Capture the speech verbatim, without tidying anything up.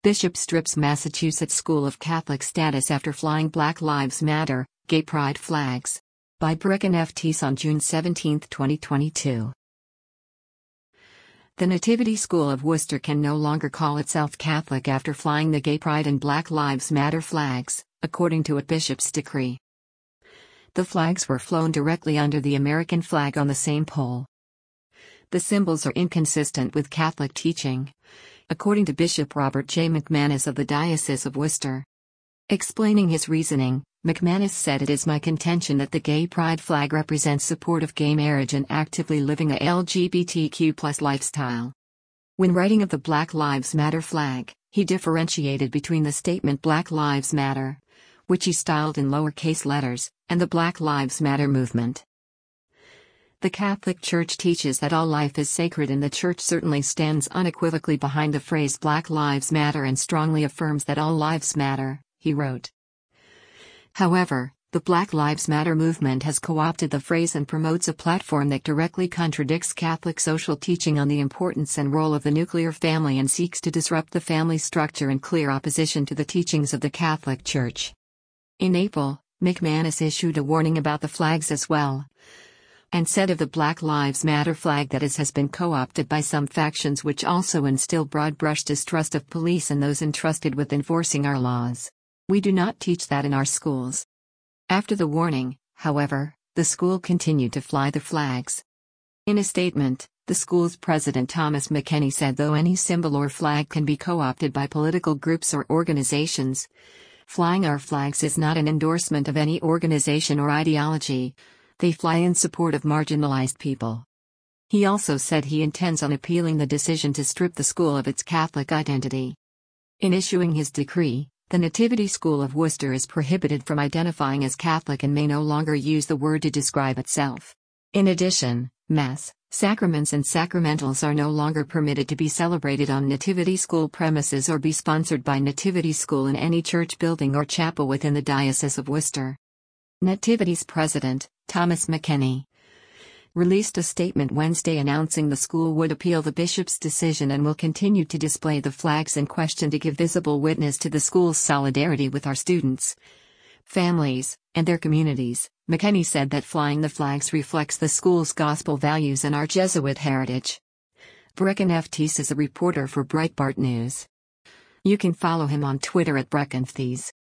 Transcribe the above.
Bishop strips Massachusetts School of Catholic status after flying Black Lives Matter, Gay Pride flags. By Brecken F. Teese on June seventeenth, twenty twenty-two. The Nativity School of Worcester can no longer call itself Catholic after flying the Gay Pride and Black Lives Matter flags, according to a bishop's decree. The flags were flown directly under the American flag on the same pole. The symbols are inconsistent with Catholic teaching, according to Bishop Robert J. McManus of the Diocese of Worcester. Explaining his reasoning, McManus said, "It is my contention that the Gay Pride flag represents support of gay marriage and actively living a L G B T Q plus lifestyle." When writing of the Black Lives Matter flag, he differentiated between the statement Black Lives Matter, which he styled in lowercase letters, and the Black Lives Matter movement. The Catholic Church teaches that all life is sacred, and the Church certainly stands unequivocally behind the phrase Black Lives Matter and strongly affirms that all lives matter, he wrote. However, the Black Lives Matter movement has co-opted the phrase and promotes a platform that directly contradicts Catholic social teaching on the importance and role of the nuclear family and seeks to disrupt the family structure in clear opposition to the teachings of the Catholic Church. In April, McManus issued a warning about the flags as well, and said of the Black Lives Matter flag that it has been co-opted by some factions which also instill broad-brush distrust of police and those entrusted with enforcing our laws. We do not teach that in our schools. After the warning, however, the school continued to fly the flags. In a statement, the school's president Thomas McKenney said, "Though any symbol or flag can be co-opted by political groups or organizations, flying our flags is not an endorsement of any organization or ideology. They fly in support of marginalized people." He also said he intends on appealing the decision to strip the school of its Catholic identity. In issuing his decree, the Nativity School of Worcester is prohibited from identifying as Catholic and may no longer use the word to describe itself. In addition, Mass, sacraments and sacramentals are no longer permitted to be celebrated on Nativity School premises or be sponsored by Nativity School in any church building or chapel within the Diocese of Worcester. Nativity's president, Thomas McKenney, released a statement Wednesday announcing the school would appeal the bishop's decision and will continue to display the flags in question to give visible witness to the school's solidarity with our students, families, and their communities. McKenney said that flying the flags reflects the school's gospel values and our Jesuit heritage. Brecken F. Teese is a reporter for Breitbart News. You can follow him on Twitter at Brecken F. Teese.